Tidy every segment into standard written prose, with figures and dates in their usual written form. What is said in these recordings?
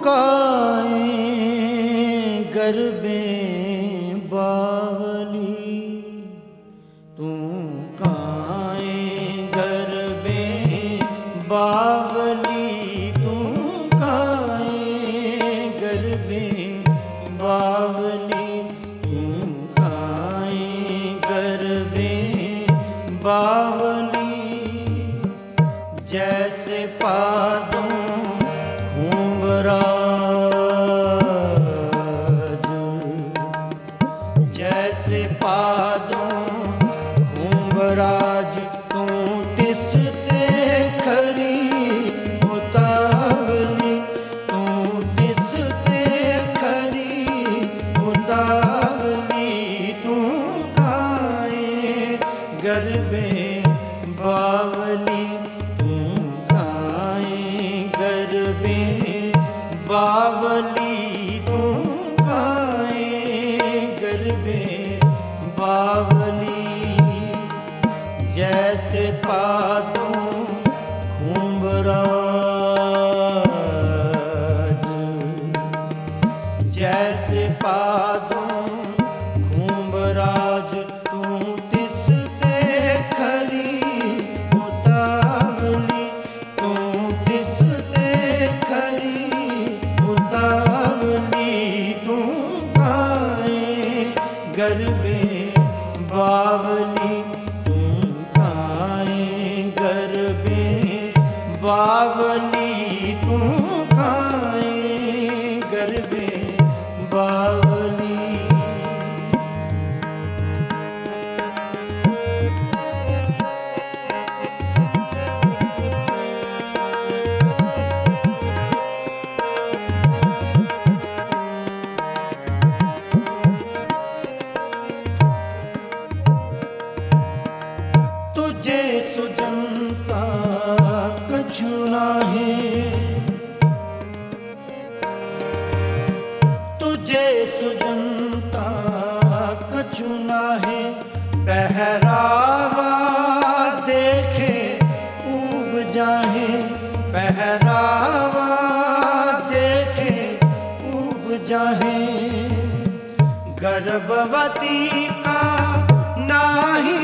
काए गरबे बावली, तू काए गरबे बावली, तू काए गरबे बावली, तू काए गरबे बावली। जैसे पादों खूंबराज, जैसे पादों खूंबराज, तू तिसते खरी उतावली, तू तिसते खरी उतावली, तू काए गरबे बावली, तू काए गरबे बावली, तू काए गरबे बावली। जैसे पादों खूंबराज, जैसे पादों खूंबराज, तू तिसते खरी उतावली, तू तिसते खरी उतावली, तू काए गरबे बावली, तू काए गरबे बावली, तू काए गरबे बावली। तुझे सुजनता कछु नाहे, तुझे सुजनता कछु नाहे, पहरावा देखे ऊब जाहे, पहरावा देखे ऊब जाहे। गर्भवती का नाही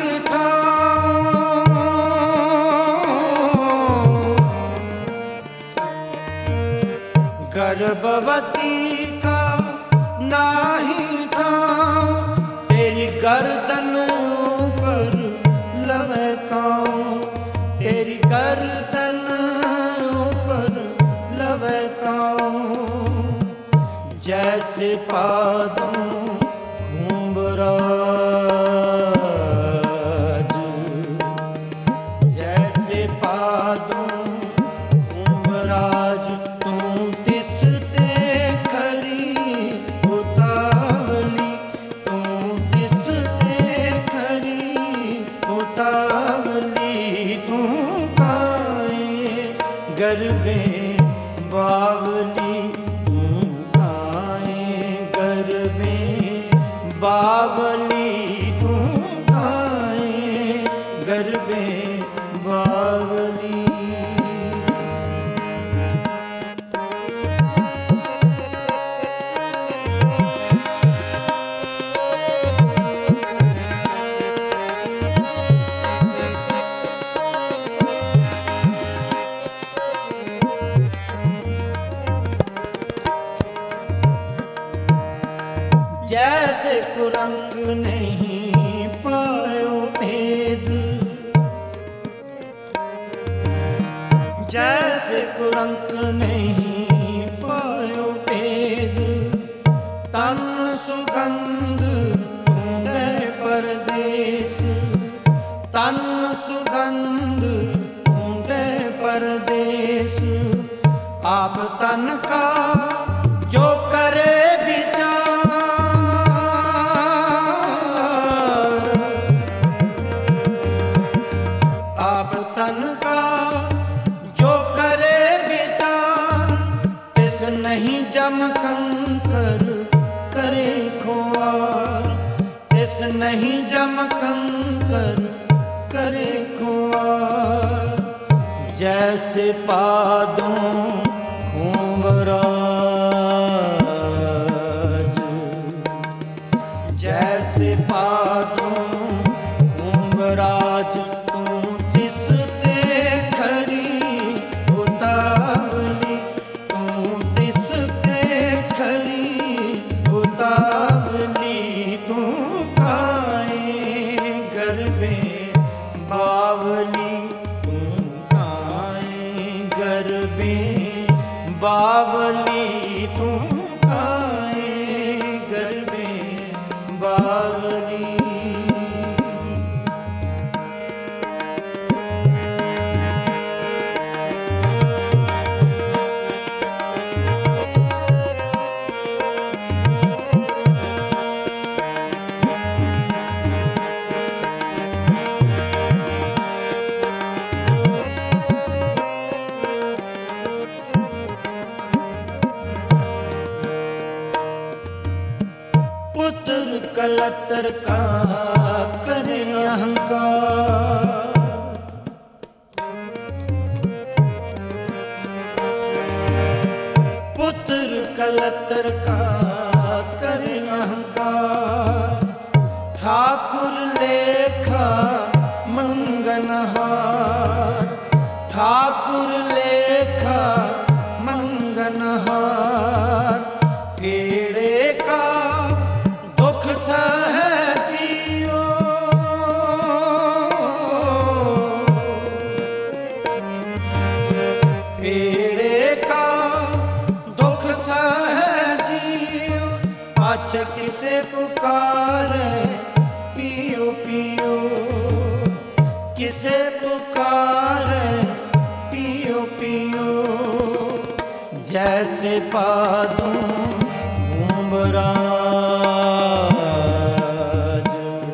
गर्भवती का नाही ठाव, तेरी गर्दन पर लवे कांव, तेरी गर्दन पर लवे कांव। जैसे पादों खूंबराज, जैसे पादों खूंबराज, तू तिसते खरी उतावली, तू तिसते खरी उतावली, तू काए गरबे बावली, तू काए गरबे बावली, तू काए गरबे बावली। जैसे कुरंग नहीं पायो भेद, जैसे कुरंग नहीं पायो भेद, तन सुगंध ढूंढे परदेस, तन सुगंध ढूंढे परदेस। आप तन का जो करे तन का जो करे विचार, तिस नहीं जम कंकर करे खुआर, तिस नहीं जम कंकर करे खुआर। जैसे पादों खूंबराज, बावली तू काए गरबे बावली। पुत्र कलतर का करे अहंकार, पुत्र कलतर का करे अहंकार। ठाकुर लेखा मंगनहार, ठाकुर लेखा मंगनहार। फेड़े का दुख सहजियो, फेड़े का दुख सहजियो। पाछ किसे पुकारे पियो पियो, किसे पुकारे पियो पियो। जैसे पादूं घुमराज,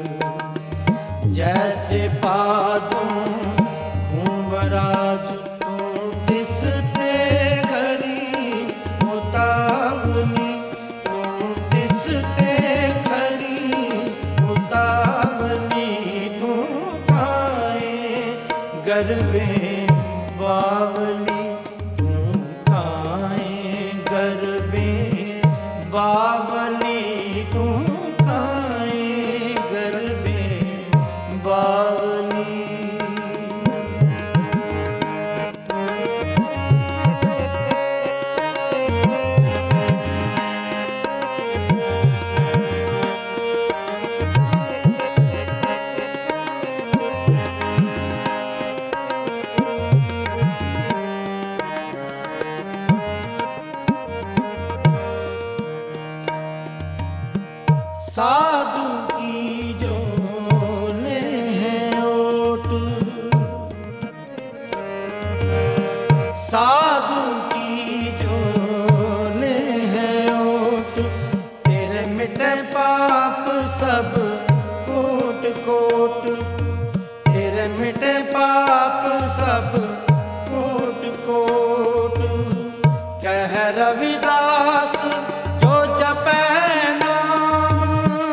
जैसे पादूं घुमराज। तू तिसते खरी उतावली, तू तिसते खरी उतावली। तू काए गरबे बावली, तू काए गरबे बावली। तू काए गरबे बावली। साधु की जो ले है ओट, साधु की जो ले है ओट। तेरे मिटे पाप सब कोट कोट, तेरे मिटे पाप सब कोट कोट। कह रविदास जो जपे नाम,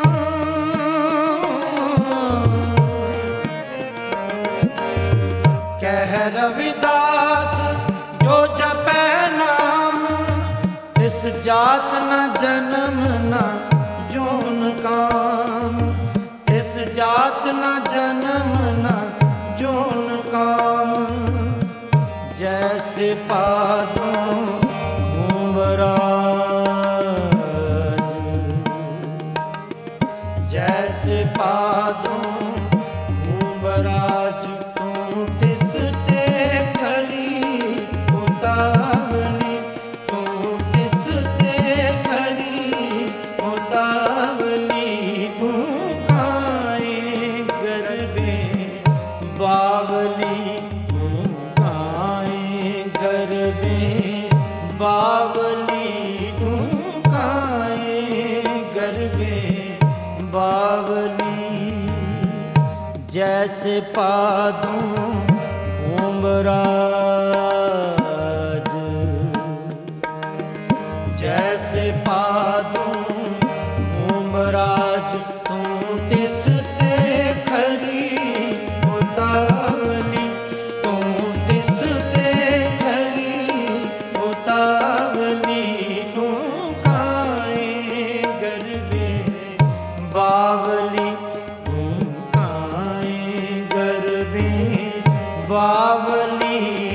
कह रविदास जो जपे नाम। इस जात न जन्म न जोन काम, इस जात न जन्म न जोन काम। जैसे पादों घुमराज, जैसे पादों घुमराज। तू तिसते खरी उतावली, तू तिसते खरी उतावली। तू काए गरबे बावली, तू काए गरबे बावली। तू काए गरबे बावली। जैसे पादूं घुमराज, जैसे पादूं घुमराज। तू तिसते खरी उतावली, तू तिसते खरी उतावली। तू काए गरबे बावली, तू काए गरबे बावली।